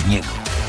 Berniego.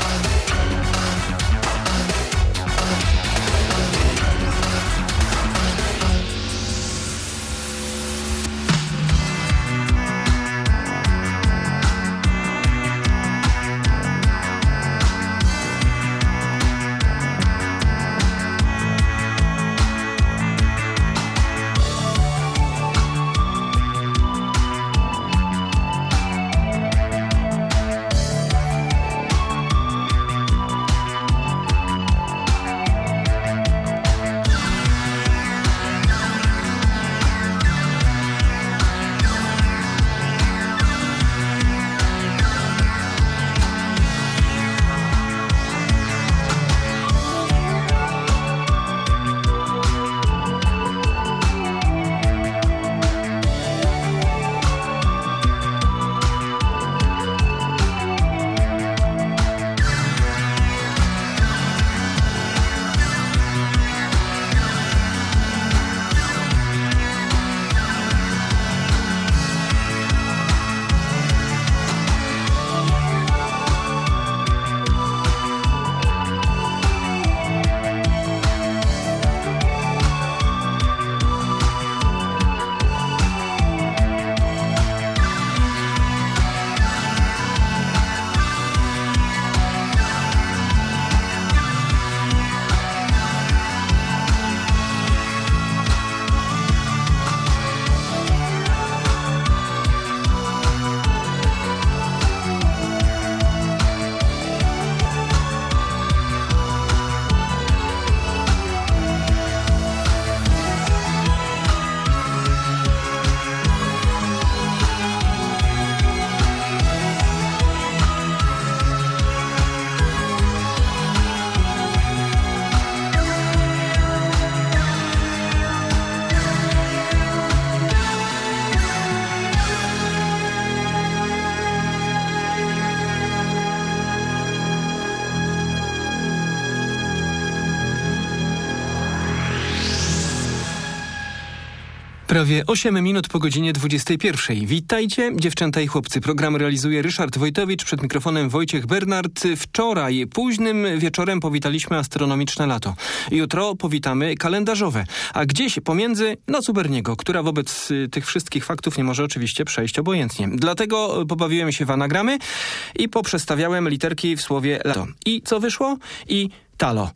Prawie 8 minut po godzinie 21. Witajcie, dziewczęta i chłopcy. Program realizuje Ryszard Wojtowicz, przed mikrofonem Wojciech Bernard. Wczoraj późnym wieczorem powitaliśmy astronomiczne lato. Jutro powitamy kalendarzowe. A gdzieś pomiędzy noc u Berniego, która wobec tych wszystkich faktów nie może oczywiście przejść obojętnie. Dlatego pobawiłem się w anagramy i poprzestawiałem literki w słowie lato. I co wyszło? I talo.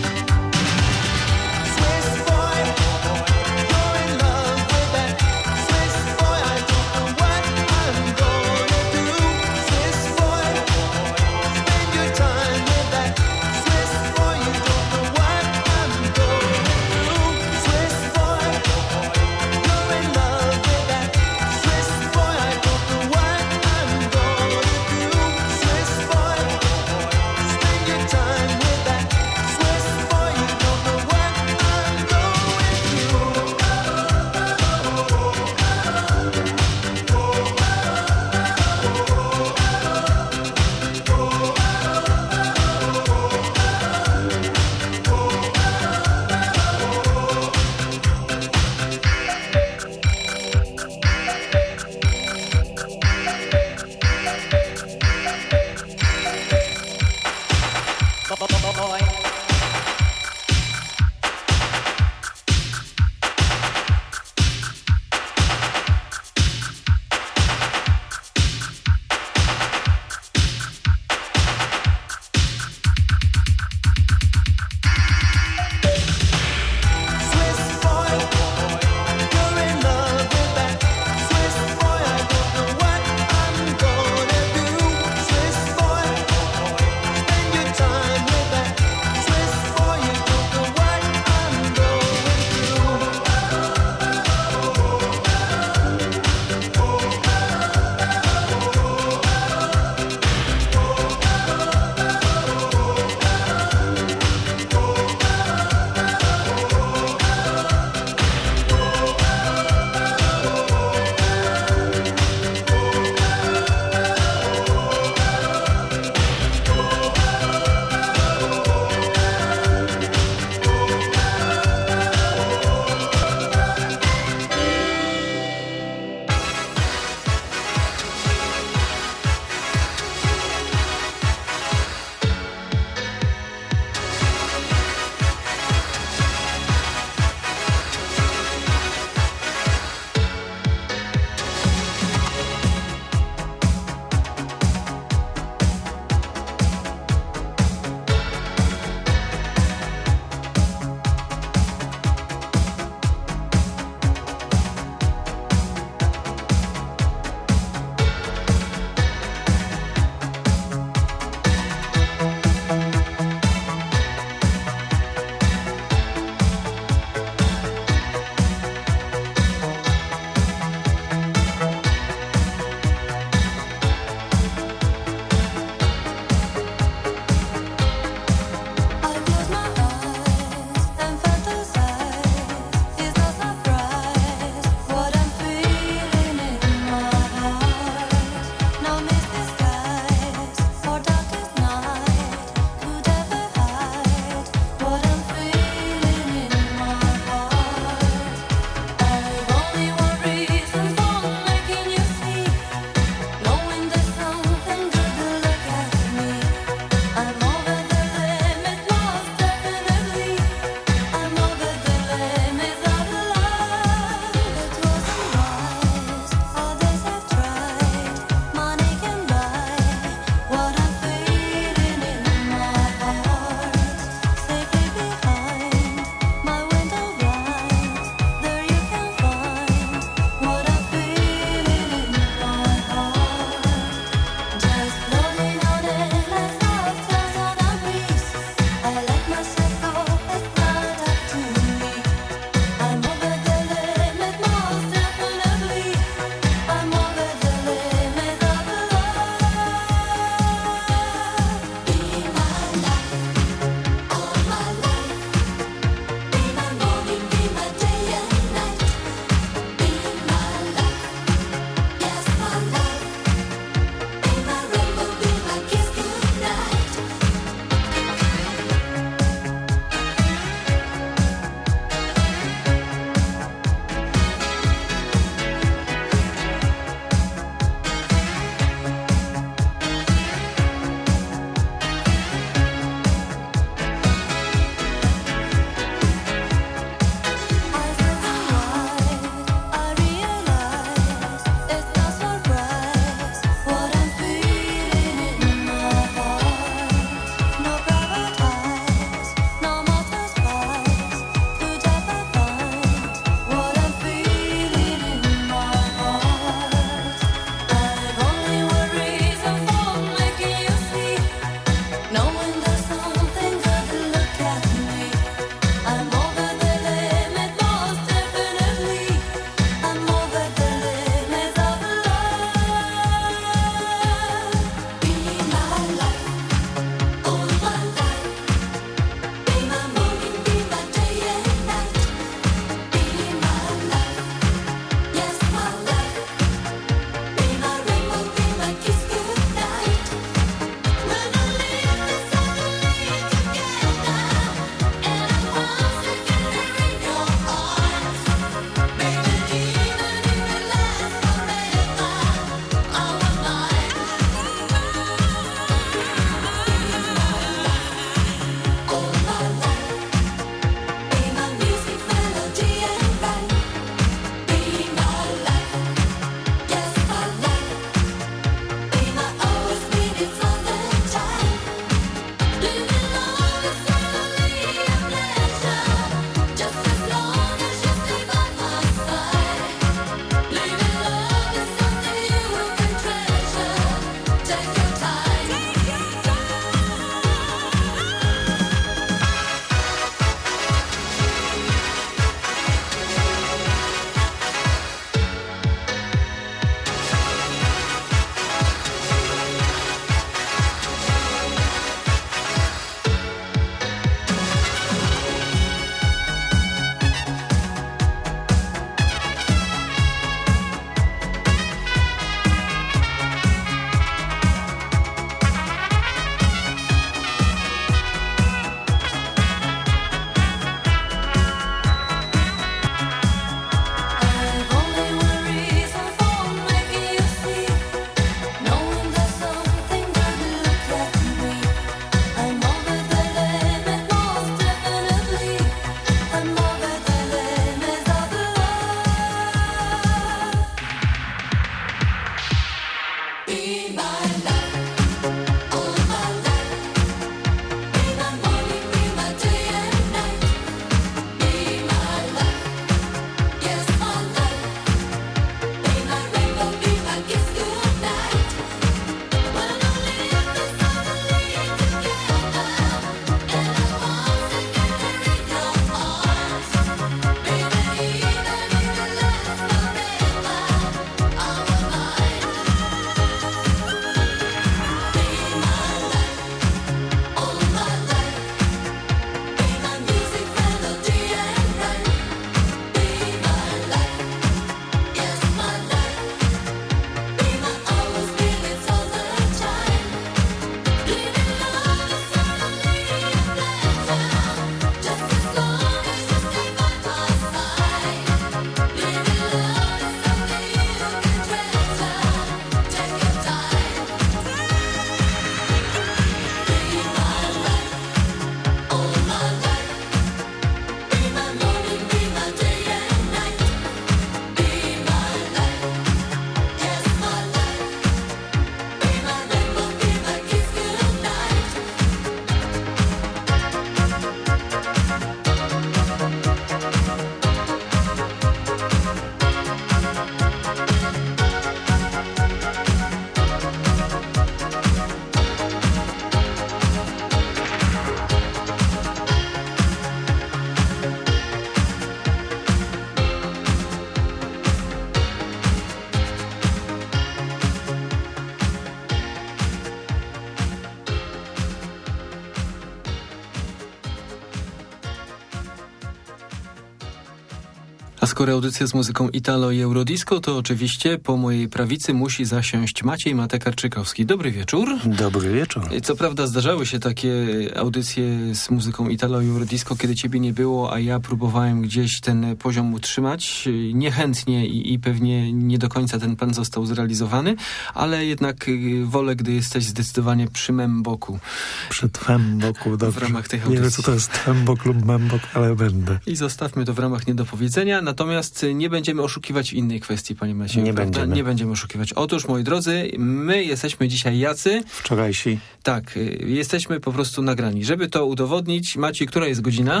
skoro audycja z muzyką Italo i Eurodisco, to oczywiście po mojej prawicy musi zasiąść Maciej Matek-Arczykowski. Dobry wieczór. Dobry wieczór. Co prawda zdarzały się takie audycje z muzyką Italo i Eurodisco, kiedy ciebie nie było, a ja próbowałem gdzieś ten poziom utrzymać. Niechętnie i pewnie nie do końca ten plan został zrealizowany, ale jednak wolę, gdy jesteś zdecydowanie przy mym boku. Przy twem boku, dobrze. W ramach tej audycji. Nie wiem, co to jest twem bok lub mem bok, ale będę. I zostawmy to w ramach niedopowiedzenia, natomiast nie będziemy oszukiwać w innej kwestii, panie Macieju. Nie będziemy oszukiwać. Otóż, moi drodzy, my jesteśmy dzisiaj jacy? Wczorajsi. Tak, jesteśmy po prostu nagrani. Żeby to udowodnić, Maciej, która jest godzina?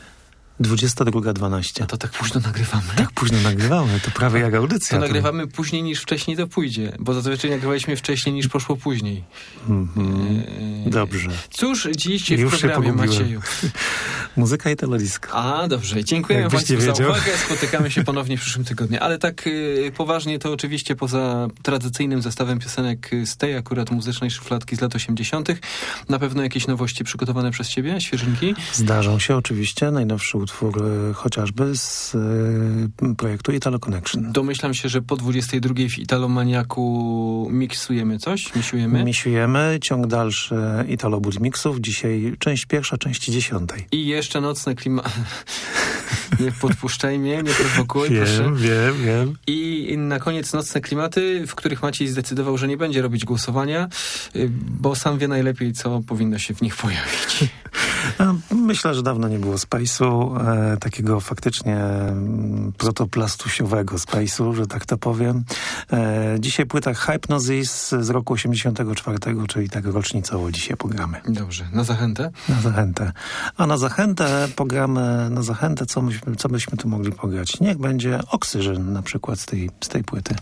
22:12. A to tak późno nagrywamy? Tak późno nagrywamy, to prawie jak audycja. To nagrywamy później niż wcześniej to pójdzie, bo zazwyczaj nagrywaliśmy wcześniej niż poszło później. Dobrze. Cóż dziś w programie, Macieju? Muzyka i teledysk. A, dobrze. Dziękujemy Państwu za uwagę. Spotykamy się ponownie w przyszłym tygodniu. Ale tak poważnie to oczywiście poza tradycyjnym zestawem piosenek z tej akurat muzycznej szufladki z lat 80. na pewno jakieś nowości przygotowane przez ciebie, świeżynki? Zdarzą się oczywiście. Najnowszy utwór chociażby z projektu Italo Connection. Domyślam się, że po 22 w Italomaniaku miksujemy coś? Misiujemy, ciąg dalszy Italo Blues Mixów. Dzisiaj część pierwsza, części 10. I jeszcze nocne klimaty. Nie podpuszczaj mnie, nie prowokuj, proszę. Wiem. I na koniec nocne klimaty, w których Maciej zdecydował, że nie będzie robić głosowania, bo sam wie najlepiej, co powinno się w nich pojawić. Myślę, że dawno nie było Space'u, takiego faktycznie protoplastusiowego Space'u, że tak to powiem. Dzisiaj płyta Hypnosis z roku 84, czyli tak rocznicowo dzisiaj pogramy. Dobrze, na zachętę? Na zachętę. A na zachętę pogramy, co byśmy tu mogli pograć? Niech będzie Oxygen na przykład z tej płyty.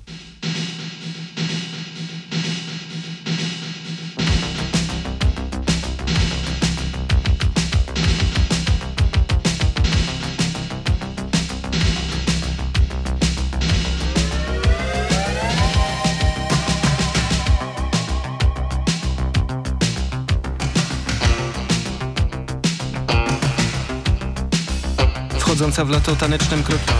Wchodząca w lato tanecznym krokiem.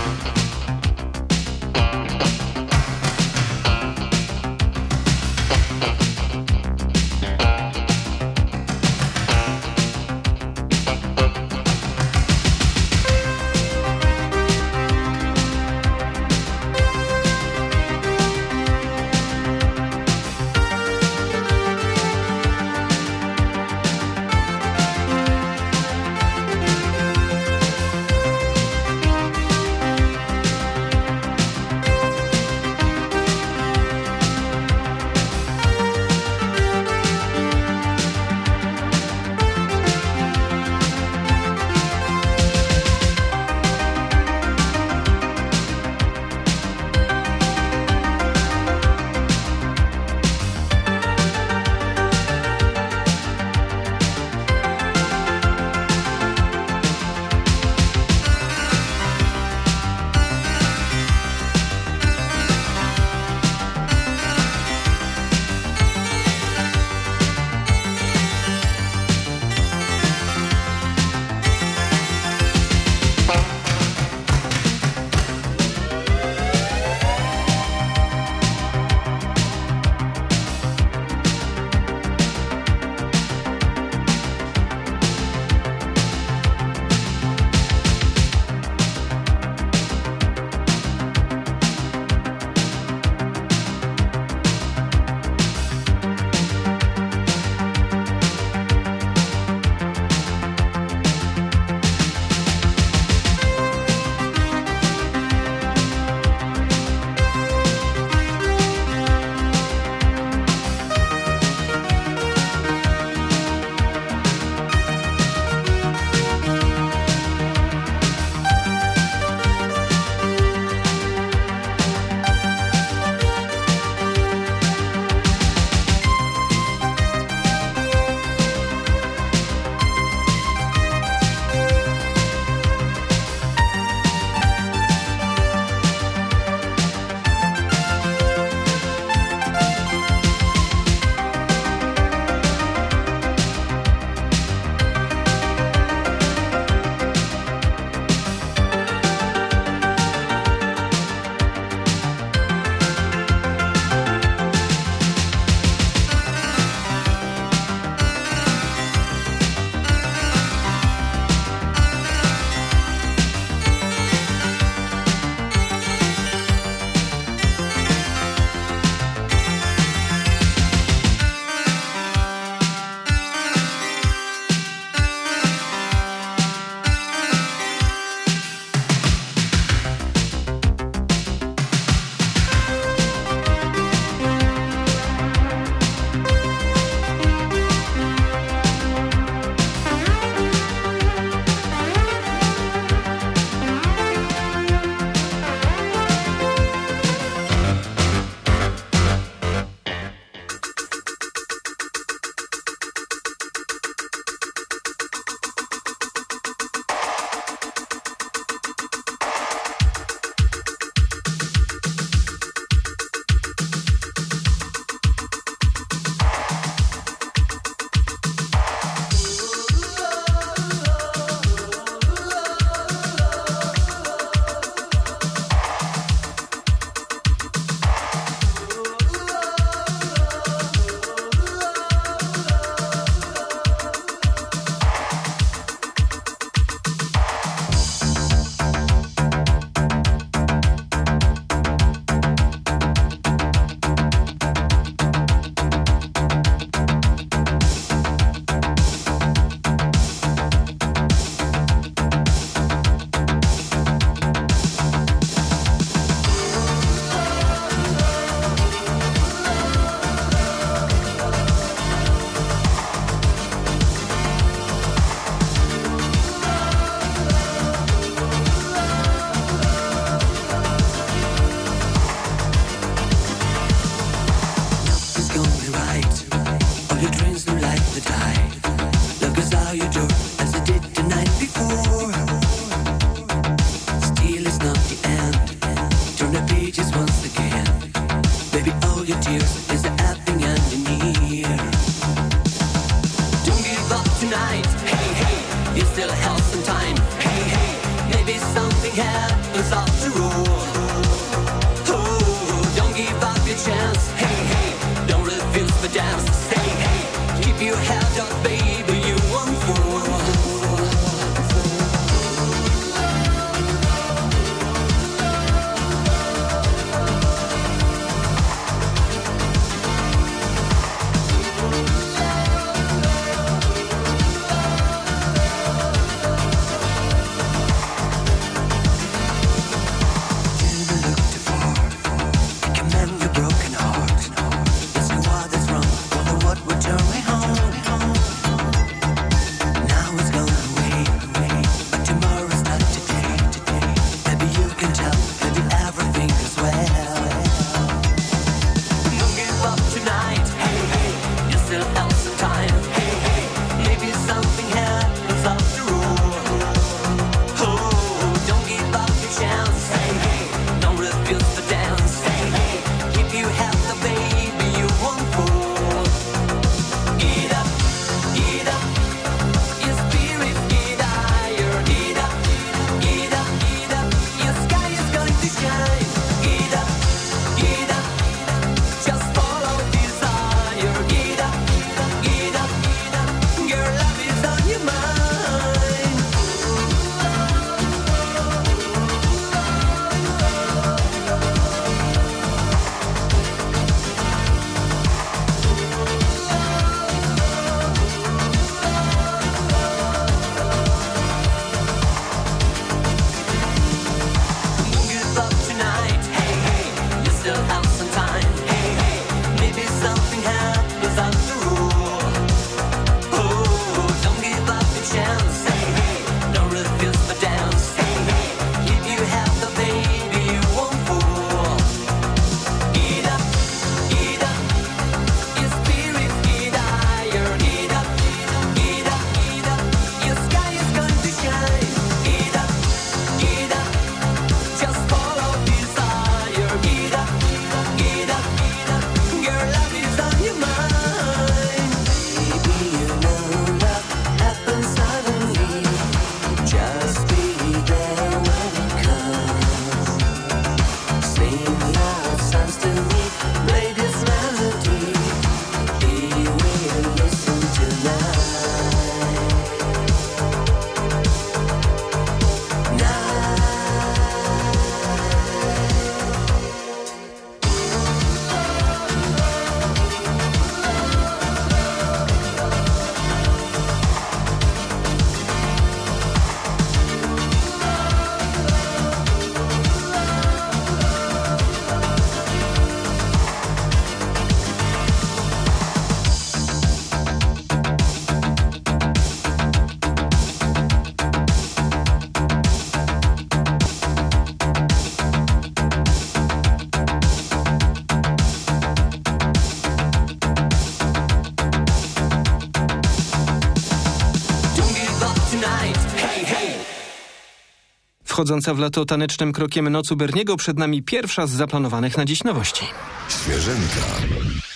Wchodząca w lato tanecznym krokiem Noc u Berniego, przed nami pierwsza z zaplanowanych na dziś nowości. Świeżynka.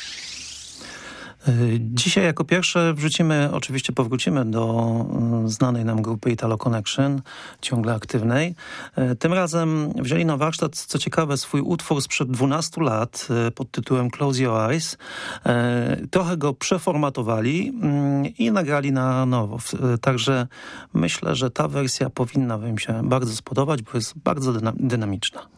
Dzisiaj jako pierwsze powrócimy do znanej nam grupy Italo Connection, ciągle aktywnej. Tym razem wzięli na warsztat, co ciekawe, swój utwór sprzed 12 lat pod tytułem Close Your Eyes. Trochę go przeformatowali i nagrali na nowo. Także myślę, że ta wersja powinna wam się bardzo spodobać, bo jest bardzo dynamiczna.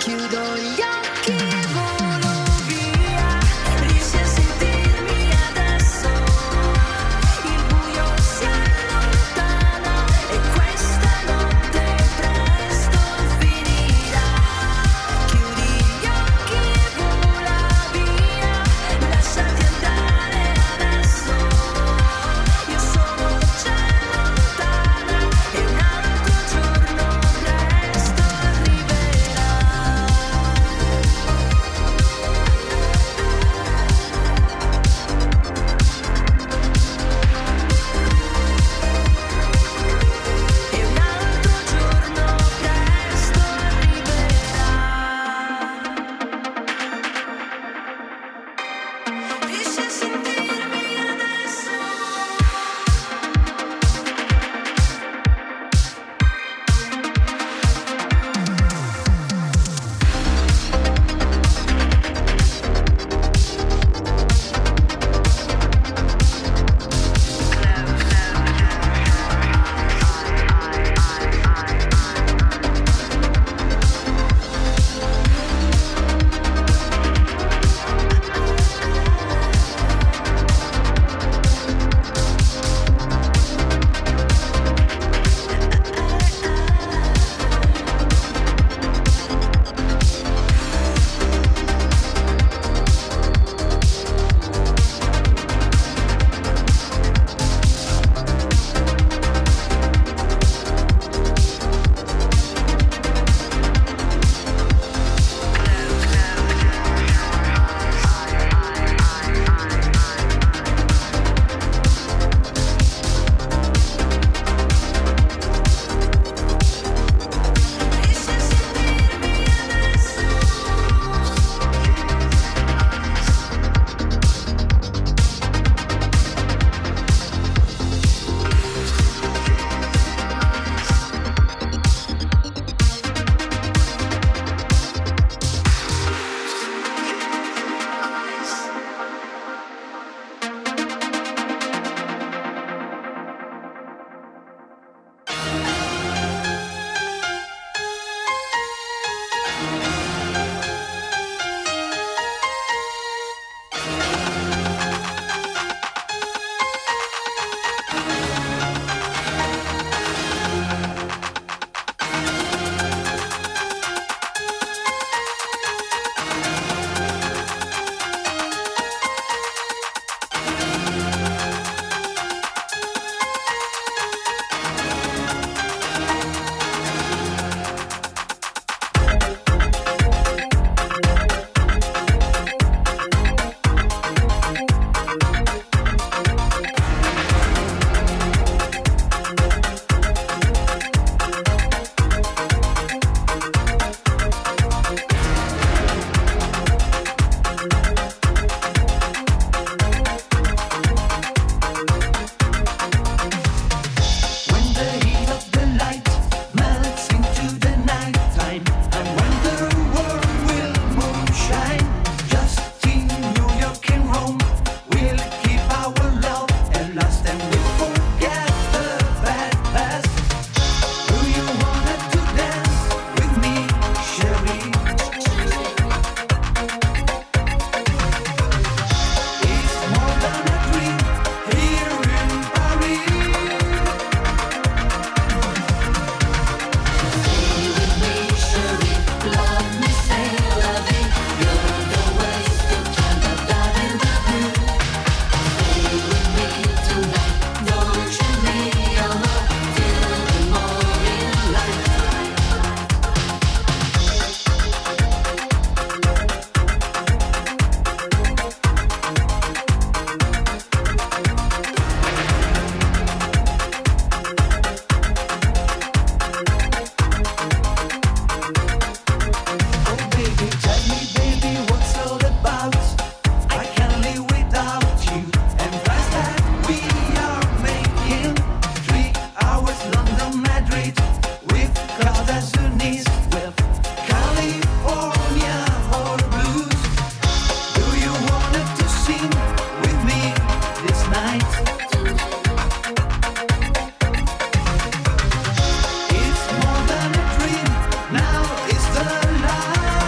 It's more than a dream. Now is the light.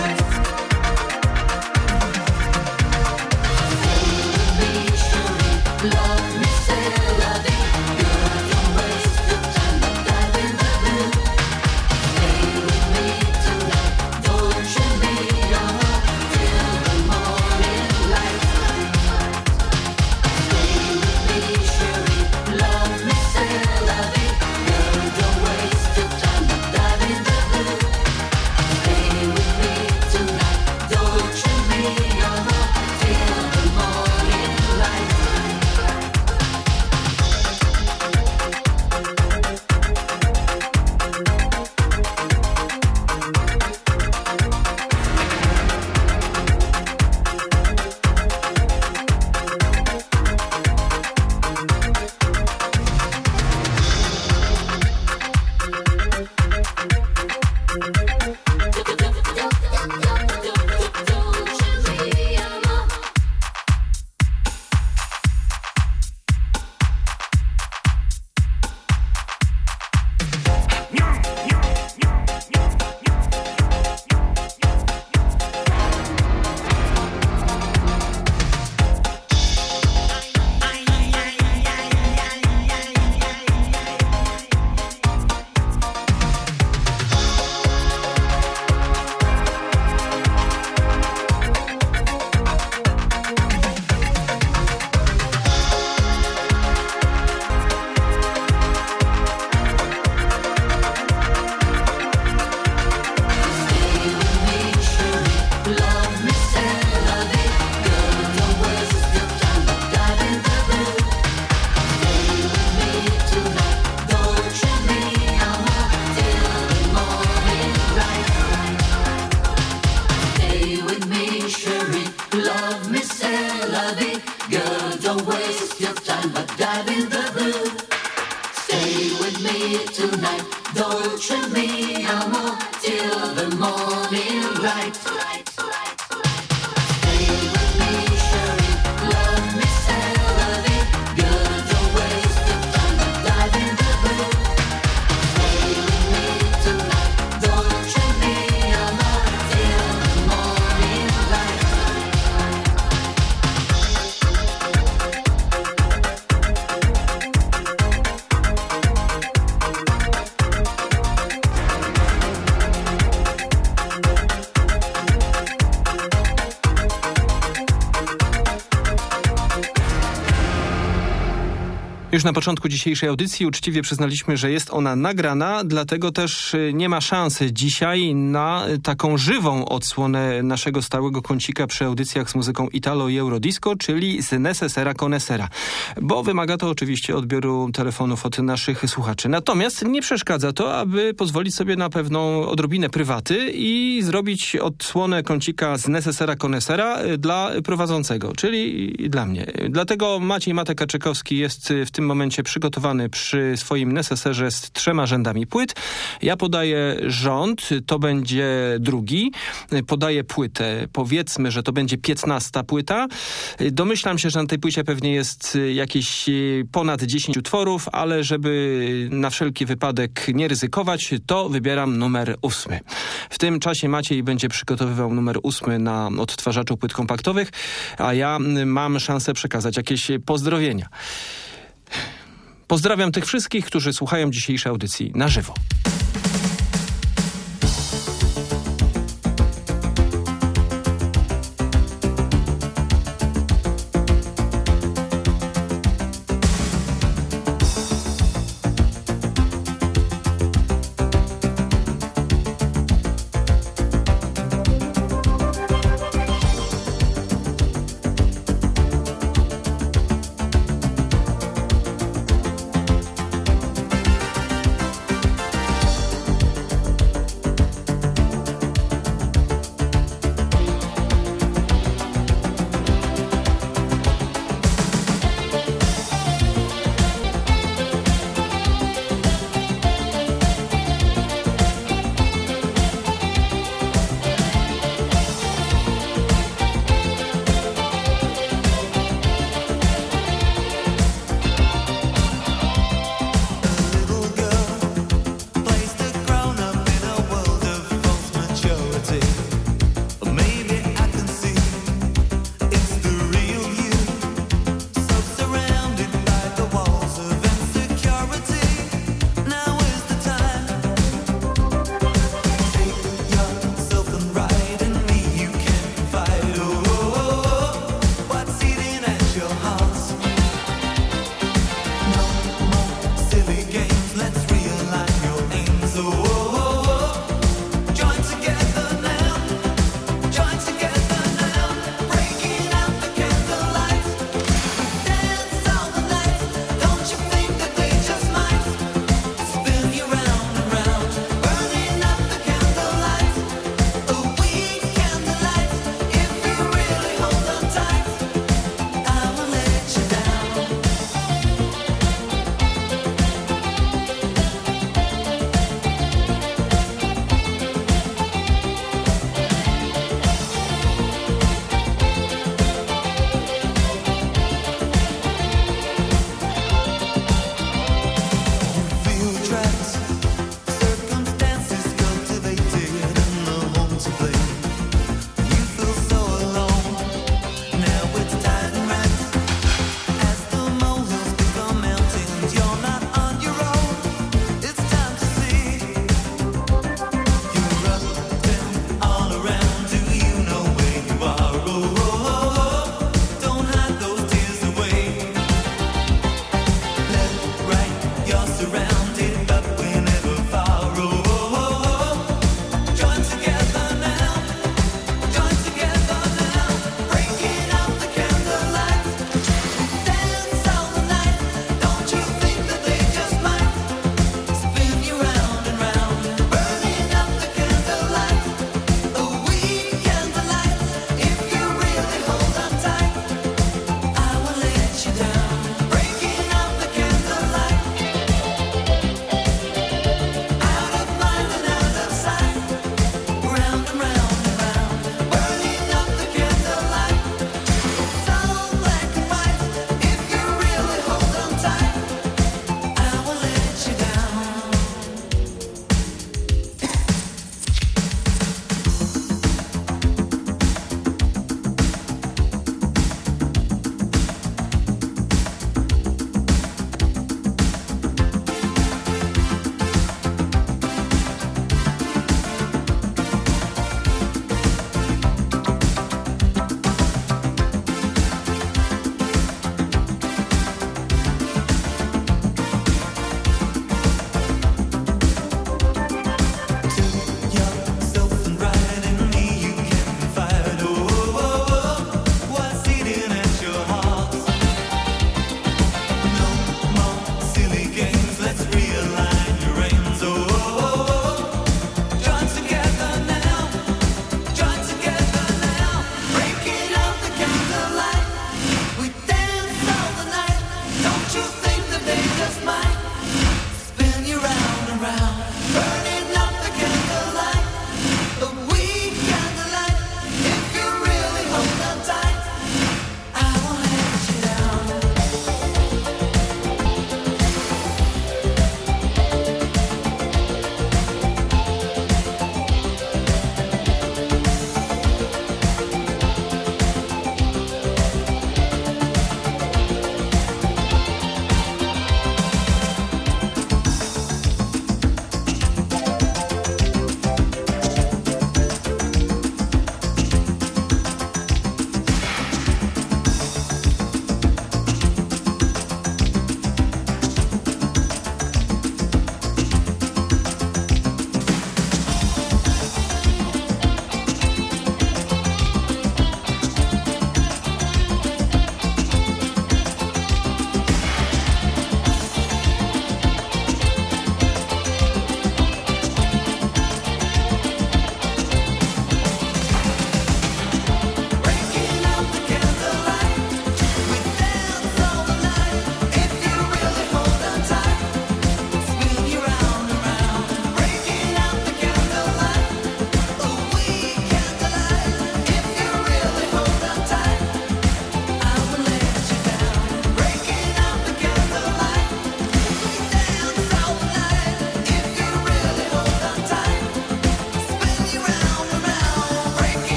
don't waste your time, but dive in the blue. Stay with me tonight, don't treat me no more till the morning light. Stay with me, Sherry, love me, Celery. Girl, don't waste your time, but dive in the blue. Stay with me tonight, don't treat me no more till the morning light. Już na początku dzisiejszej audycji uczciwie przyznaliśmy, że jest ona nagrana, dlatego też nie ma szansy dzisiaj na taką żywą odsłonę naszego stałego kącika przy audycjach z muzyką Italo i Eurodisco, czyli z Necessera Conessera, bo wymaga to oczywiście odbioru telefonów od naszych słuchaczy. Natomiast nie przeszkadza to, aby pozwolić sobie na pewną odrobinę prywaty i zrobić odsłonę kącika z Necessera Conessera dla prowadzącego, czyli dla mnie. Dlatego Maciej Matek-Kaczykowski jest w tym momencie przygotowany przy swoim neseserze z 3 rzędami płyt. Ja podaję rząd, to będzie drugi. Podaję płytę, powiedzmy, że to będzie 15 płyta. Domyślam się, że na tej płycie pewnie jest jakieś ponad 10 utworów, ale żeby na wszelki wypadek nie ryzykować, to wybieram numer 8. W tym czasie Maciej będzie przygotowywał numer 8 na odtwarzaczu płyt kompaktowych, a ja mam szansę przekazać jakieś pozdrowienia. Pozdrawiam tych wszystkich, którzy słuchają dzisiejszej audycji na żywo.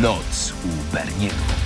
Noc u Berniego.